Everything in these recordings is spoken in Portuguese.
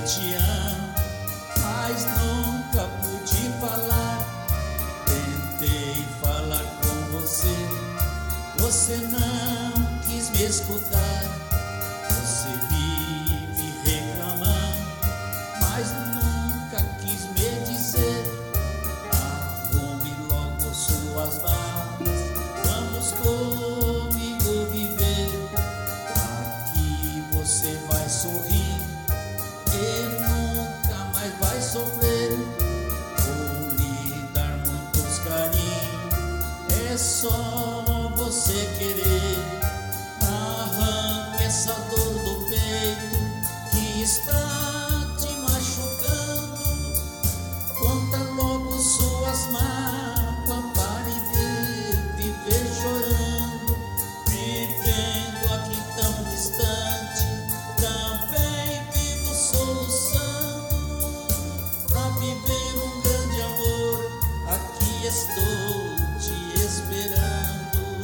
te amo, mas nunca pude falar. Tentei falar com você, você não quis me escutar. Você vive reclamando, mas nunca quis me dizer. Arrume logo suas malas, vamos comigo viver. Aqui você vai sorrir e nunca mais vai sofrer. Vou lhe dar muitos carinhos, é só você querer. Arranque essa dor do peito que está te machucando. Conta logo suas mágoas, pare de viver chorando. Vivendo aqui tão distante, também vivo soluçando. Pra viver um grande amor, aqui estou te esperando.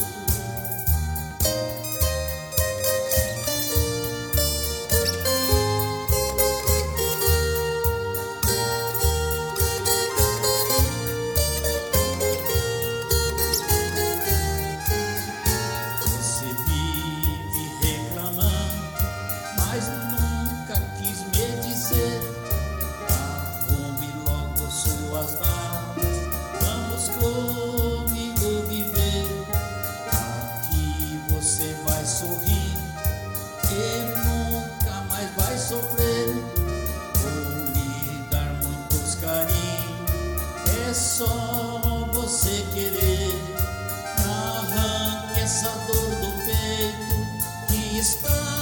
Você vive reclamando, mas nunca quis me dizer. Arrume logo suas malas, vamos comigo viver. Aqui você vai sorrir e nunca mais vai sofrer. Vou lhe dar muitos carinhos, é só você querer. Arranque essa dor do peito que está